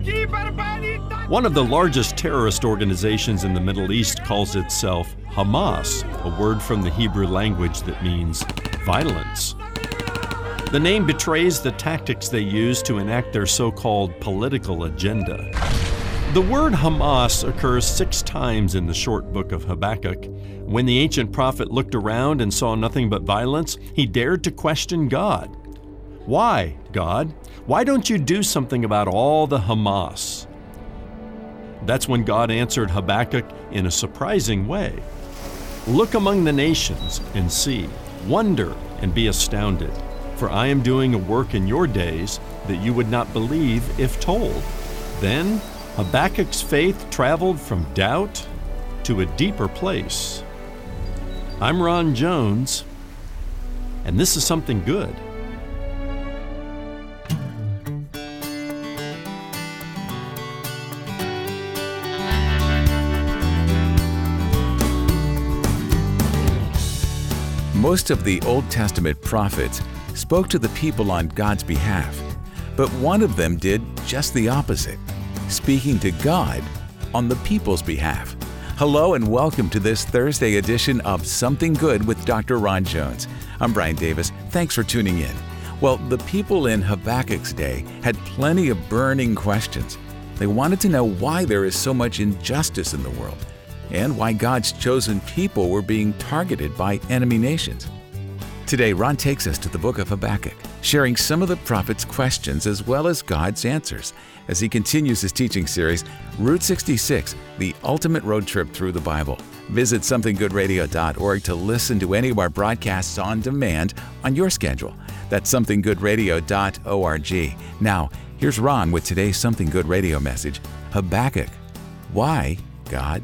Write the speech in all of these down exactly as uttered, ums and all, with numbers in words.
One of the largest terrorist organizations in the Middle East calls itself Hamas, a word from the Hebrew language that means violence. The name betrays the tactics they use to enact their so-called political agenda. The word Hamas occurs six times in the short book of Habakkuk. When the ancient prophet looked around and saw nothing but violence, he dared to question God. Why, God? Why don't you do something about all the Hamas? That's when God answered Habakkuk in a surprising way. Look among the nations and see, wonder and be astounded, for I am doing a work in your days that you would not believe if told. Then Habakkuk's faith traveled from doubt to a deeper place. I'm Ron Jones, and this is Something Good. Most of the Old Testament prophets spoke to the people on God's behalf, but one of them did just the opposite, speaking to God on the people's behalf. Hello and welcome to this Thursday edition of Something Good with Doctor Ron Jones. I'm Brian Davis. Thanks for tuning in. Well, the people in Habakkuk's day had plenty of burning questions. They wanted to know why there is so much injustice in the world, and why God's chosen people were being targeted by enemy nations. Today, Ron takes us to the book of Habakkuk, sharing some of the prophet's questions as well as God's answers, as he continues his teaching series, Route sixty-six, the ultimate road trip through the Bible. Visit something good radio dot org to listen to any of our broadcasts on demand on your schedule. That's something good radio dot org. Now, here's Ron with today's Something Good Radio message, Habakkuk. Why, God?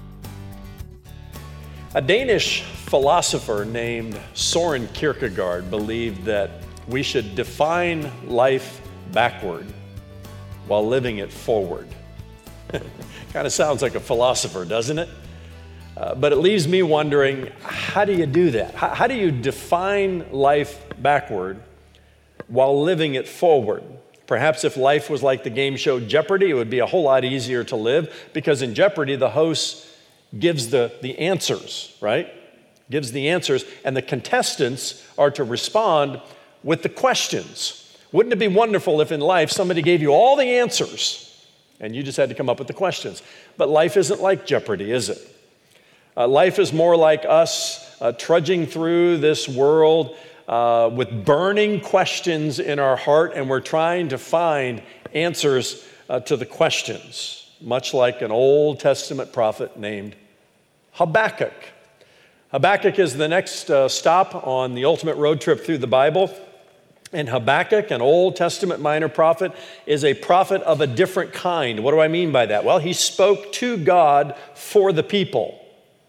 A Danish philosopher named Soren Kierkegaard believed that we should define life backward while living it forward. Kind of sounds like a philosopher, doesn't it? Uh, but it leaves me wondering, how do you do that? How, how do you define life backward while living it forward? Perhaps if life was like the game show Jeopardy, it would be a whole lot easier to live, because in Jeopardy, the host gives the, the answers, right? Gives the answers, and the contestants are to respond with the questions. Wouldn't it be wonderful if in life somebody gave you all the answers and you just had to come up with the questions? But life isn't like Jeopardy, is it? Uh, life is more like us uh, trudging through this world uh, with burning questions in our heart, and we're trying to find answers uh, to the questions, much like an Old Testament prophet named Habakkuk. Habakkuk is the next uh, stop on the ultimate road trip through the Bible. And Habakkuk, an Old Testament minor prophet, is a prophet of a different kind. What do I mean by that? Well, he spoke to God for the people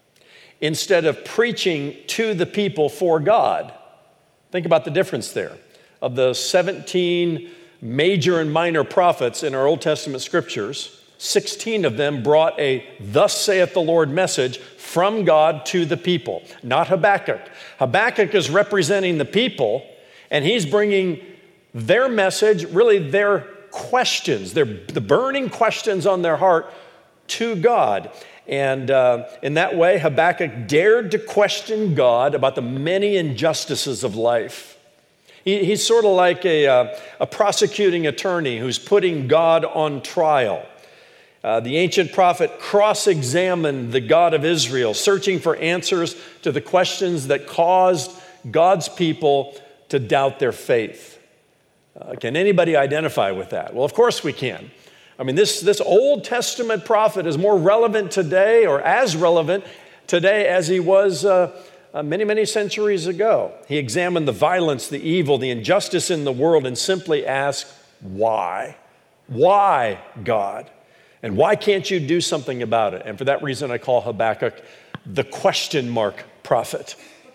instead of preaching to the people for God. Think about the difference there. Of the seventeen major and minor prophets in our Old Testament scriptures, sixteen of them brought a "Thus saith the Lord" message from God to the people, not Habakkuk. Habakkuk is representing the people, and he's bringing their message, really their questions, their, the burning questions on their heart to God. And uh, in that way, Habakkuk dared to question God about the many injustices of life. He, he's sort of like a, uh, a prosecuting attorney who's putting God on trial. Uh, the ancient prophet cross-examined the God of Israel, searching for answers to the questions that caused God's people to doubt their faith. Uh, can anybody identify with that? Well, of course we can. I mean, this, this Old Testament prophet is more relevant today, or as relevant today as he was uh, uh, many, many centuries ago. He examined the violence, the evil, the injustice in the world, and simply asked, why? Why, God? And why can't you do something about it? And for that reason, I call Habakkuk the question mark prophet.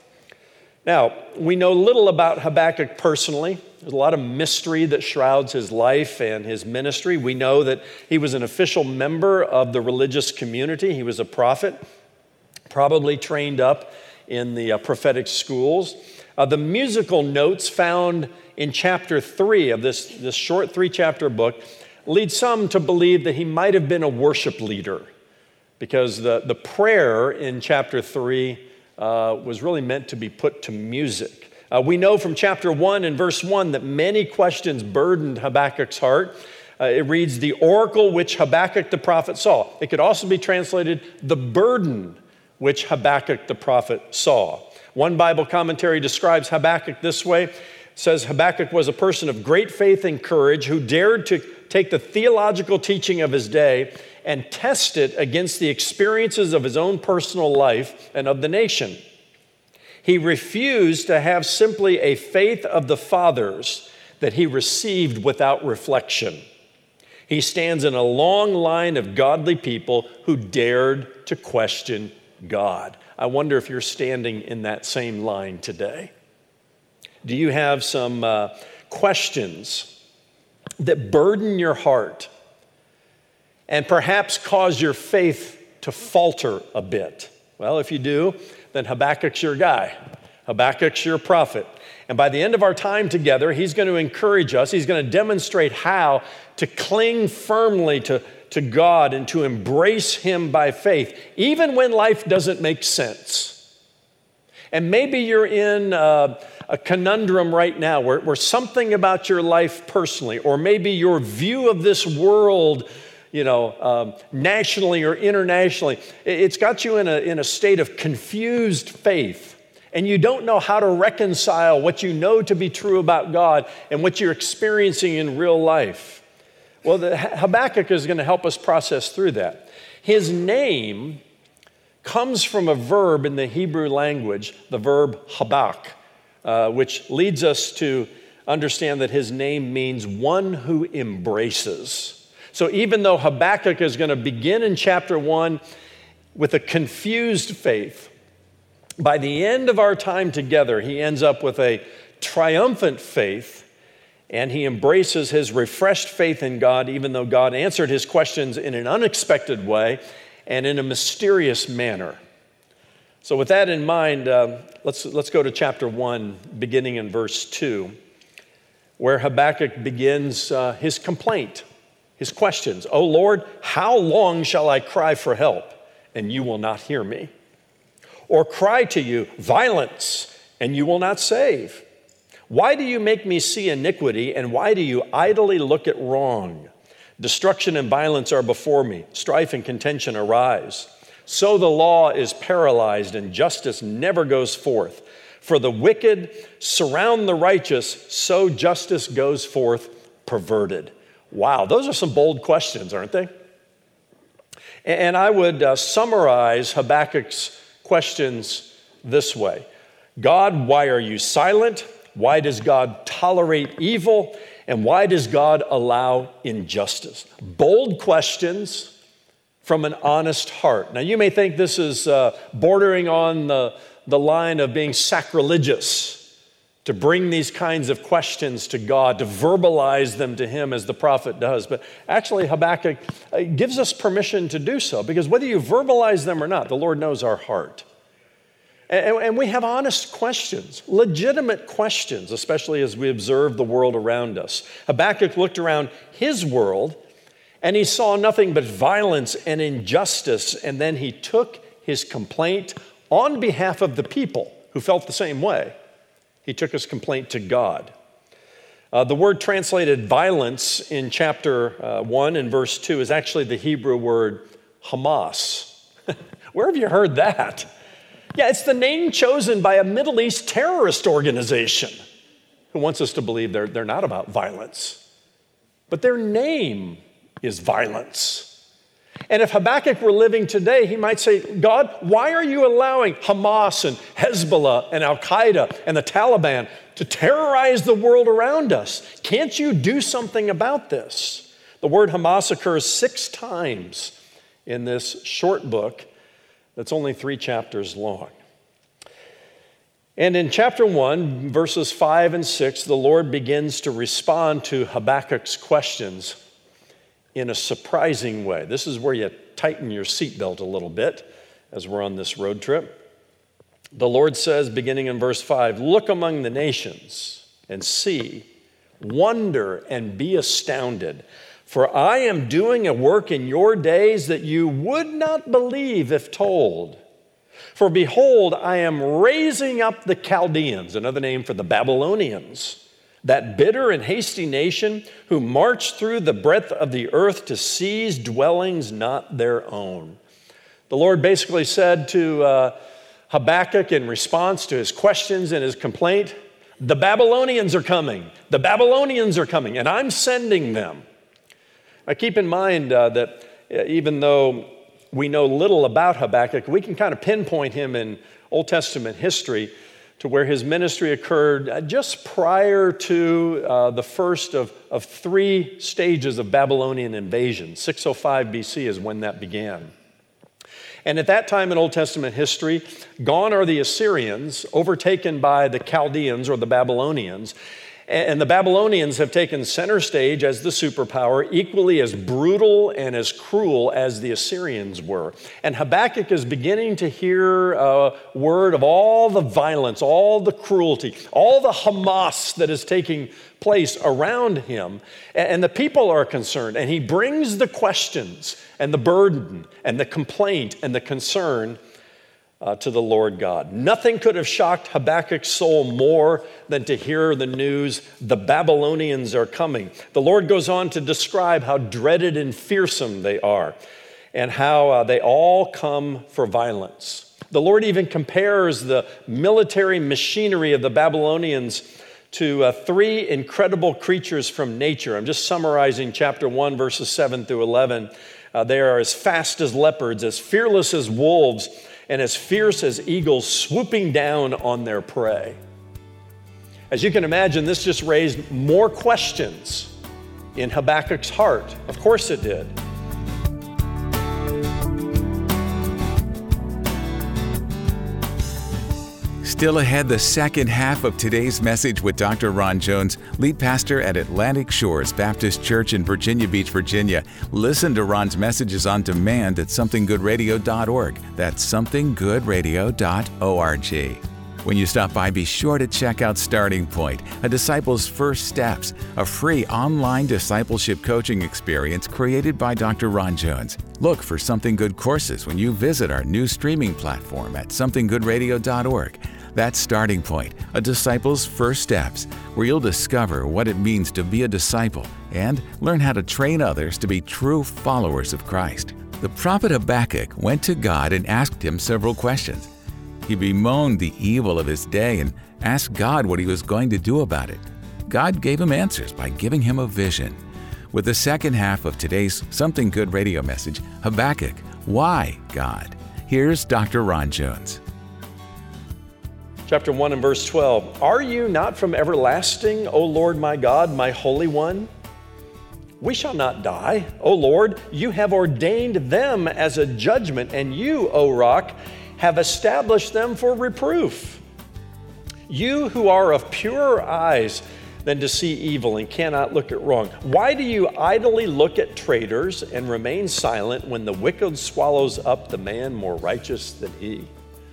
Now, we know little about Habakkuk personally. There's a lot of mystery that shrouds his life and his ministry. We know that he was an official member of the religious community. He was a prophet, probably trained up in the uh, prophetic schools. Uh, the musical notes found in chapter three of this, this short three-chapter book leads some to believe that he might have been a worship leader, because the, the prayer in chapter three uh, was really meant to be put to music. Uh, we know from chapter one and verse one that many questions burdened Habakkuk's heart. Uh, it reads, the oracle which Habakkuk the prophet saw. It could also be translated, the burden which Habakkuk the prophet saw. One Bible commentary describes Habakkuk this way. It says Habakkuk was a person of great faith and courage who dared to take the theological teaching of his day and test it against the experiences of his own personal life and of the nation. He refused to have simply a faith of the fathers that he received without reflection. He stands in a long line of godly people who dared to question God. I wonder if you're standing in that same line today. Do you have some uh, questions that burden your heart and perhaps cause your faith to falter a bit? Well, if you do, then Habakkuk's your guy. Habakkuk's your prophet. And by the end of our time together, he's going to encourage us. He's going to demonstrate how to cling firmly to, to God and to embrace him by faith, even when life doesn't make sense. And maybe you're in uh, a conundrum right now where, where something about your life personally, or maybe your view of this world, you know, um, nationally or internationally, it's got you in a, in a state of confused faith. And you don't know how to reconcile what you know to be true about God and what you're experiencing in real life. Well, the Habakkuk is going to help us process through that. His name comes from a verb in the Hebrew language, the verb habak, uh, which leads us to understand that his name means one who embraces. So even though Habakkuk is going to begin in chapter one with a confused faith, by the end of our time together, he ends up with a triumphant faith, and he embraces his refreshed faith in God, even though God answered his questions in an unexpected way and in a mysterious manner. So with that in mind, uh, let's, let's go to chapter one, beginning in verse two, where Habakkuk begins uh, his complaint, his questions. "O Lord, how long shall I cry for help, and you will not hear me? Or cry to you, violence, and you will not save? Why do you make me see iniquity, and why do you idly look at wrong? Destruction and violence are before me, strife and contention arise. So the law is paralyzed, and justice never goes forth. For the wicked surround the righteous, so justice goes forth perverted." Wow, those are some bold questions, aren't they? And I would uh, summarize Habakkuk's questions this way. God, why are you silent? Why does God tolerate evil? And why does God allow injustice? Bold questions from an honest heart. Now, you may think this is uh, bordering on the, the line of being sacrilegious to bring these kinds of questions to God, to verbalize them to him as the prophet does. But actually, Habakkuk gives us permission to do so, because whether you verbalize them or not, the Lord knows our heart. And, and we have honest questions, legitimate questions, especially as we observe the world around us. Habakkuk looked around his world, and he saw nothing but violence and injustice, and then he took his complaint on behalf of the people who felt the same way. He took his complaint to God. Uh, the word translated violence in chapter uh, one and verse two is actually the Hebrew word Hamas. Where have you heard that? Yeah, it's the name chosen by a Middle East terrorist organization who wants us to believe they're, they're not about violence. But their name is violence. And if Habakkuk were living today, he might say, God, why are you allowing Hamas and Hezbollah and Al-Qaeda and the Taliban to terrorize the world around us? Can't you do something about this? The word Hamas occurs six times in this short book that's only three chapters long. And in chapter one, verses five and six, the Lord begins to respond to Habakkuk's questions in a surprising way. This is where you tighten your seatbelt a little bit as we're on this road trip. The Lord says, beginning in verse five, "Look among the nations and see, wonder and be astounded, For I am doing a work in your days that you would not believe if told. For behold, I am raising up the Chaldeans, another name for the Babylonians, that bitter and hasty nation who march through the breadth of the earth to seize dwellings not their own. The Lord basically said to uh, Habakkuk in response to his questions and his complaint, the Babylonians are coming. The Babylonians are coming, and I'm sending them. Now keep in mind uh, that even though we know little about Habakkuk, we can kind of pinpoint him in Old Testament history to where his ministry occurred just prior to uh, the first of, of three stages of Babylonian invasion. six oh five B C is when that began. And at that time in Old Testament history, gone are the Assyrians, overtaken by the Chaldeans or the Babylonians. And the Babylonians have taken center stage as the superpower, equally as brutal and as cruel as the Assyrians were. And Habakkuk is beginning to hear a word of all the violence, all the cruelty, all the Hamas that is taking place around him. And the people are concerned. And he brings the questions and the burden and the complaint and the concern Uh, to the Lord God. Nothing could have shocked Habakkuk's soul more than to hear the news, the Babylonians are coming. The Lord goes on to describe how dreaded and fearsome they are and how uh, they all come for violence. The Lord even compares the military machinery of the Babylonians to uh, three incredible creatures from nature. I'm just summarizing chapter one, verses seven through eleven. Uh, they are as fast as leopards, as fearless as wolves, and as fierce as eagles swooping down on their prey. As you can imagine, this just raised more questions in Habakkuk's heart. Of course it did. Still ahead, the second half of today's message with Doctor Ron Jones, lead pastor at Atlantic Shores Baptist Church in Virginia Beach, Virginia. Listen to Ron's messages on demand at something good radio dot org. That's something good radio dot org. When you stop by, be sure to check out Starting Point, a disciple's first steps, a free online discipleship coaching experience created by Doctor Ron Jones. Look for Something Good courses when you visit our new streaming platform at something good radio dot org. That's Starting Point, a disciple's first steps, where you'll discover what it means to be a disciple and learn how to train others to be true followers of Christ. The prophet Habakkuk went to God and asked him several questions. He bemoaned the evil of his day and asked God what he was going to do about it. God gave him answers by giving him a vision. With the second half of today's Something Good radio message, Habakkuk, Why, God? Here's Doctor Ron Jones. Chapter one and verse twelve, Are you not from everlasting, O Lord my God, my Holy One? We shall not die. O Lord, you have ordained them as a judgment, and you, O Rock, have established them for reproof. You who are of purer eyes than to see evil and cannot look at wrong, why do you idly look at traitors and remain silent when the wicked swallows up the man more righteous than he?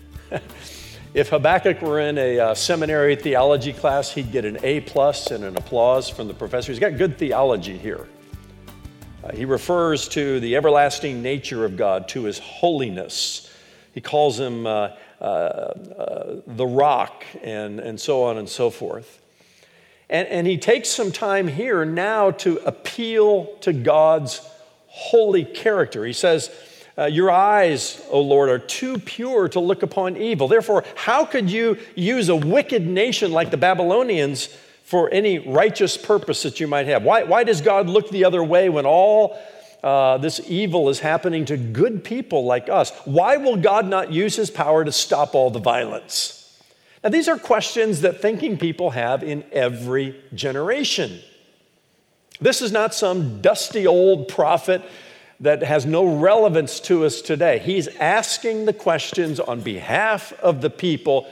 If Habakkuk were in a uh, seminary theology class, he'd get an A plus and an applause from the professor. He's got good theology here. Uh, he refers to the everlasting nature of God, to his holiness. He calls him uh, uh, uh, the rock and, and so on and so forth. And, and he takes some time here now to appeal to God's holy character. He says, Uh, your eyes, O Lord, are too pure to look upon evil. Therefore, how could you use a wicked nation like the Babylonians for any righteous purpose that you might have? Why, why does God look the other way when all uh, this evil is happening to good people like us? Why will God not use his power to stop all the violence? Now, these are questions that thinking people have in every generation. This is not some dusty old prophet that has no relevance to us today. He's asking the questions on behalf of the people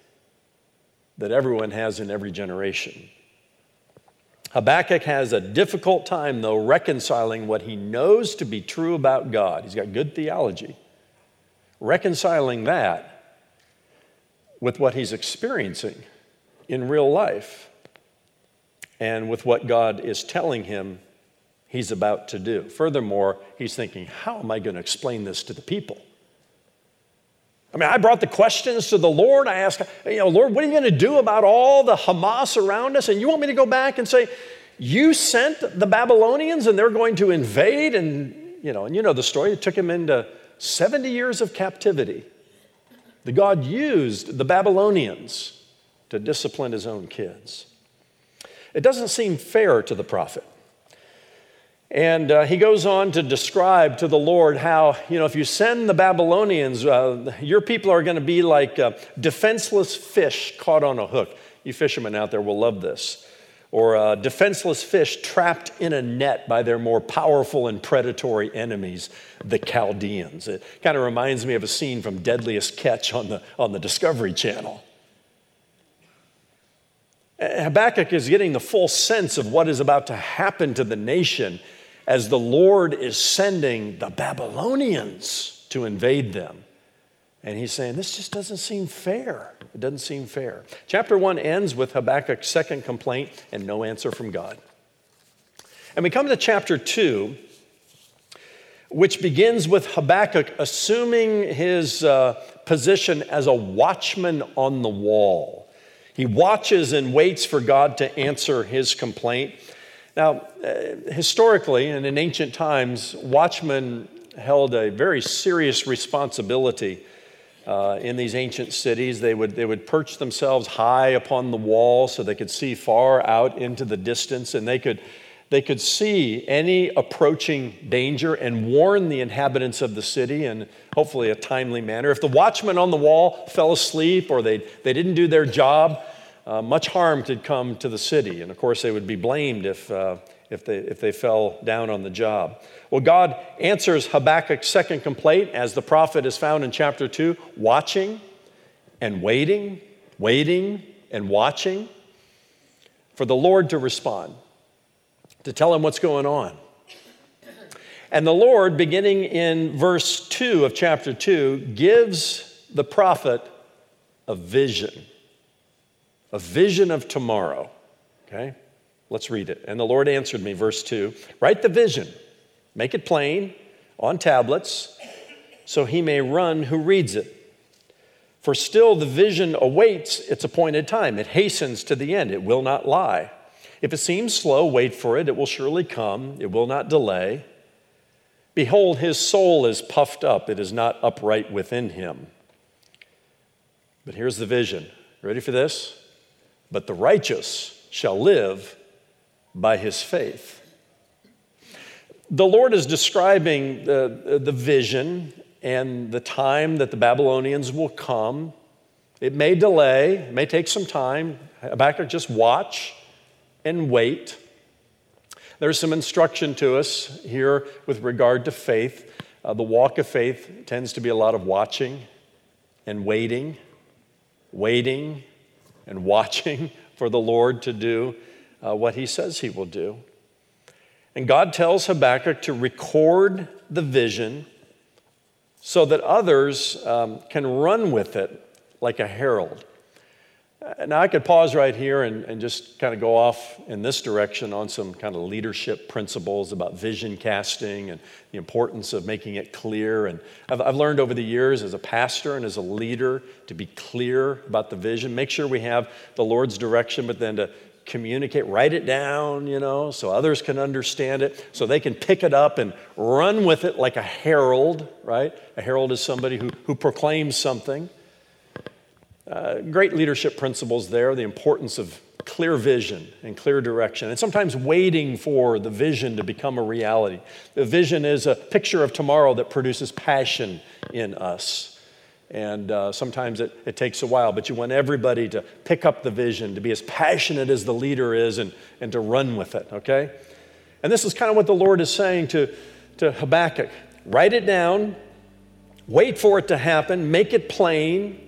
that everyone has in every generation. Habakkuk has a difficult time, though, reconciling what he knows to be true about God. He's got good theology. Reconciling that with what he's experiencing in real life and with what God is telling him he's about to do. Furthermore, he's thinking, how am I going to explain this to the people? I mean, I brought the questions to the Lord. I asked, you know, Lord, what are you going to do about all the Hamas around us? And you want me to go back and say, you sent the Babylonians and they're going to invade? And, you know, and you know the story. It took him into seventy years of captivity. The God used the Babylonians to discipline his own kids. It doesn't seem fair to the prophet. And uh, he goes on to describe to the Lord how, you know, if you send the Babylonians, uh, your people are going to be like uh, defenseless fish caught on a hook. You fishermen out there will love this. Or uh, defenseless fish trapped in a net by their more powerful and predatory enemies, the Chaldeans. It kind of reminds me of a scene from Deadliest Catch on the, on the Discovery Channel. Habakkuk is getting the full sense of what is about to happen to the nation as the Lord is sending the Babylonians to invade them. And he's saying, this just doesn't seem fair. It doesn't seem fair. Chapter one ends with Habakkuk's second complaint and no answer from God. And we come to chapter two, which begins with Habakkuk assuming his uh, position as a watchman on the wall. He watches and waits for God to answer his complaint. Now, uh, historically and in ancient times, watchmen held a very serious responsibility uh, in these ancient cities. They would, they would perch themselves high upon the wall so they could see far out into the distance, and they could, they could see any approaching danger and warn the inhabitants of the city in hopefully a timely manner. If the watchmen on the wall fell asleep or they, they didn't do their job, Uh, much harm could come to the city. And of course, they would be blamed if, uh, if, they, if they fell down on the job. Well, God answers Habakkuk's second complaint, as the prophet is found in chapter two, watching and waiting, waiting and watching for the Lord to respond, to tell him what's going on. And the Lord, beginning in verse two of chapter two, gives the prophet a vision. A vision of tomorrow, okay? Let's read it. And the Lord answered me, verse two, write the vision, make it plain on tablets, so he may run who reads it. For still the vision awaits its appointed time. It hastens to the end. It will not lie. If it seems slow, wait for it. It will surely come. It will not delay. Behold, his soul is puffed up. It is not upright within him. But here's the vision. Ready for this? But the righteous shall live by his faith. The Lord is describing the, the vision and the time that the Babylonians will come. It may delay, it may take some time. Habakkuk, just watch and wait. There's some instruction to us here with regard to faith. Uh, the walk of faith tends to be a lot of watching and waiting, waiting, and watching for the Lord to do uh, what he says he will do. And God tells Habakkuk to record the vision so that others um, can run with it like a herald. Now, I could pause right here and, and just kind of go off in this direction on some kind of leadership principles about vision casting and the importance of making it clear. And I've, I've learned over the years as a pastor and as a leader to be clear about the vision. Make sure we have the Lord's direction, but then to communicate, write it down, you know, so others can understand it, so they can pick it up and run with it like a herald, right? A herald is somebody who, who proclaims something. Uh, great leadership principles there, the importance of clear vision and clear direction, and sometimes waiting for the vision to become a reality. The vision is a picture of tomorrow that produces passion in us. And uh, sometimes it, it takes a while, but you want everybody to pick up the vision, to be as passionate as the leader is, and, and to run with it, okay? And this is kind of what the Lord is saying to, to Habakkuk. Write it down, wait for it to happen, make it plain.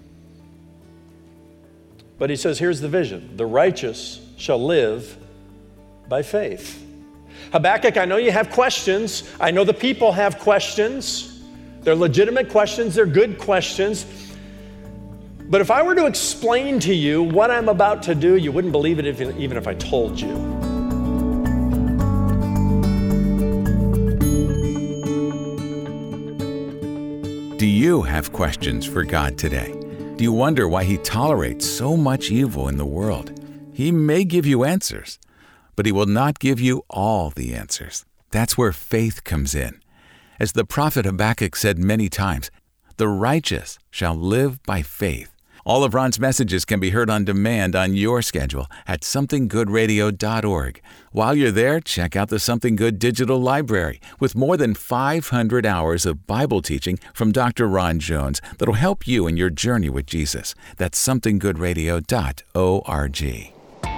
But he says, here's the vision. The righteous shall live by faith. Habakkuk, I know you have questions. I know the people have questions. They're legitimate questions. They're good questions. But if I were to explain to you what I'm about to do, you wouldn't believe it if, even if I told you. Do you have questions for God today? Do you wonder why He tolerates so much evil in the world? He may give you answers, but He will not give you all the answers. That's where faith comes in. As the prophet Habakkuk said many times, the righteous shall live by faith. All of Ron's messages can be heard on demand on your schedule at something good radio dot org. While you're there, check out the Something Good digital library with more than five hundred hours of Bible teaching from Doctor Ron Jones that'll help you in your journey with Jesus. That's something good radio dot org.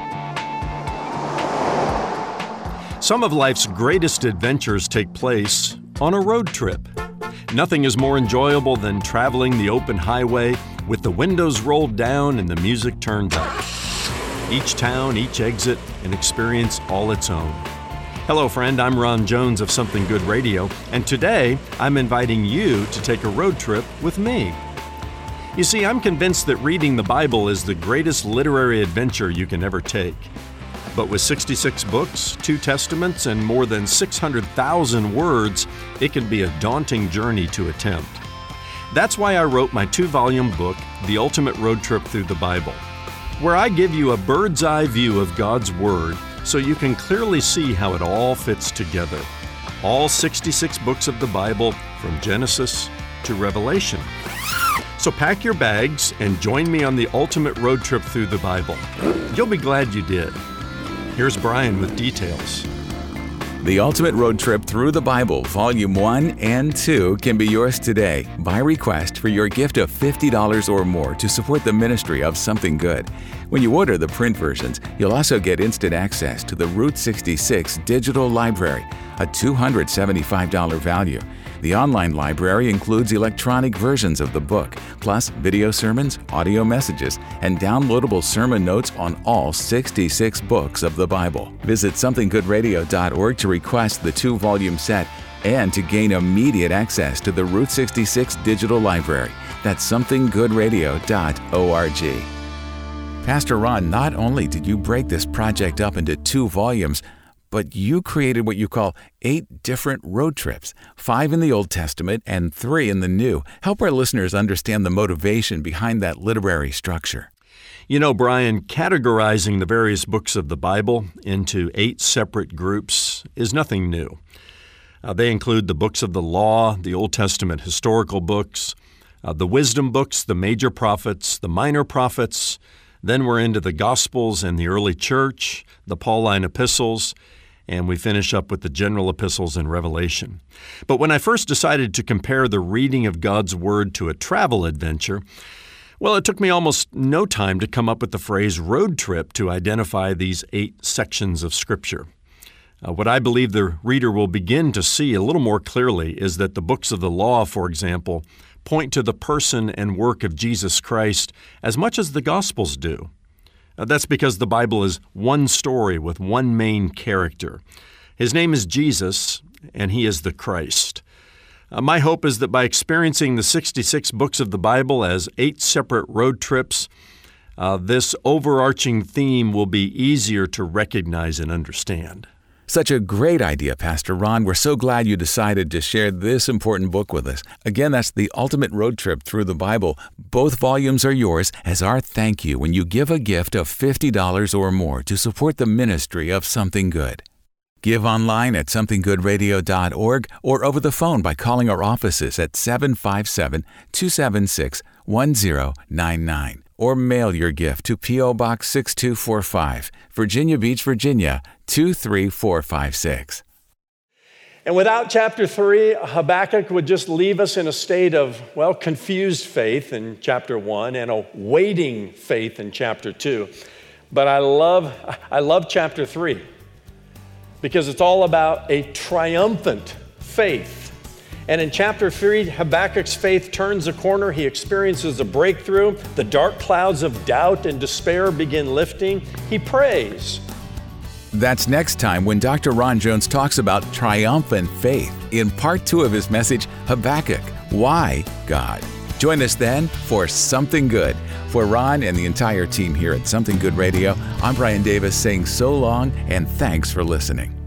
Some of life's greatest adventures take place on a road trip. Nothing is more enjoyable than traveling the open highway with the windows rolled down and the music turned up. Each town, each exit, an experience all its own. Hello, friend. I'm Ron Jones of Something Good Radio, and today I'm inviting you to take a road trip with me. You see, I'm convinced that reading the Bible is the greatest literary adventure you can ever take. But with sixty-six books, two testaments, and more than six hundred thousand words, it can be a daunting journey to attempt. That's why I wrote my two-volume book, The Ultimate Road Trip Through the Bible, where I give you a bird's-eye view of God's Word so you can clearly see how it all fits together. All sixty-six books of the Bible, from Genesis to Revelation. So pack your bags and join me on the ultimate road trip through the Bible. You'll be glad you did. Here's Brian with details. The Ultimate Road Trip Through the Bible, Volume one and two, can be yours today by request for your gift of fifty dollars or more to support the ministry of Something Good. When you order the print versions, you'll also get instant access to the Route sixty-six Digital Library, a two hundred seventy-five dollars value. The online library includes electronic versions of the book, plus video sermons, audio messages, and downloadable sermon notes on all sixty-six books of the Bible. Visit something good radio dot org to request the two-volume set and to gain immediate access to the Route sixty-six Digital Library. That's something good radio dot org. Pastor Ron, not only did you break this project up into two volumes, but you created what you call eight different road trips, five in the Old Testament and three in the New. Help our listeners understand the motivation behind that literary structure. You know, Brian, categorizing the various books of the Bible into eight separate groups is nothing new. Uh, they include the books of the law, the Old Testament historical books, uh, the wisdom books, the major prophets, the minor prophets. Then we're into the Gospels and the early church, the Pauline epistles, and we finish up with the general epistles and Revelation. But when I first decided to compare the reading of God's Word to a travel adventure, well, it took me almost no time to come up with the phrase road trip to identify these eight sections of Scripture. Uh, what I believe the reader will begin to see a little more clearly is that the books of the law, for example, point to the person and work of Jesus Christ as much as the Gospels do. Uh, that's because the Bible is one story with one main character. His name is Jesus, and He is the Christ. Uh, my hope is that by experiencing the sixty-six books of the Bible as eight separate road trips, uh, this overarching theme will be easier to recognize and understand. Such a great idea, Pastor Ron. We're so glad you decided to share this important book with us. Again, that's The Ultimate Road Trip Through the Bible. Both volumes are yours as our thank you when you give a gift of fifty dollars or more to support the ministry of Something Good. Give online at something good radio dot org or over the phone by calling our offices at seven five seven, two seven six, one zero nine nine. Or mail your gift to P O. Box six two four five, Virginia Beach, Virginia, two three four five six. And without chapter three, Habakkuk would just leave us in a state of, well, confused faith in chapter one and a waiting faith in chapter two. But I love, I love chapter three because it's all about a triumphant faith. And in chapter three, Habakkuk's faith turns a corner. He experiences a breakthrough. The dark clouds of doubt and despair begin lifting. He prays. That's next time when Doctor Ron Jones talks about triumphant faith in part two of his message, Habakkuk, Why God? Join us then for Something Good. For Ron and the entire team here at Something Good Radio, I'm Brian Davis saying so long and thanks for listening.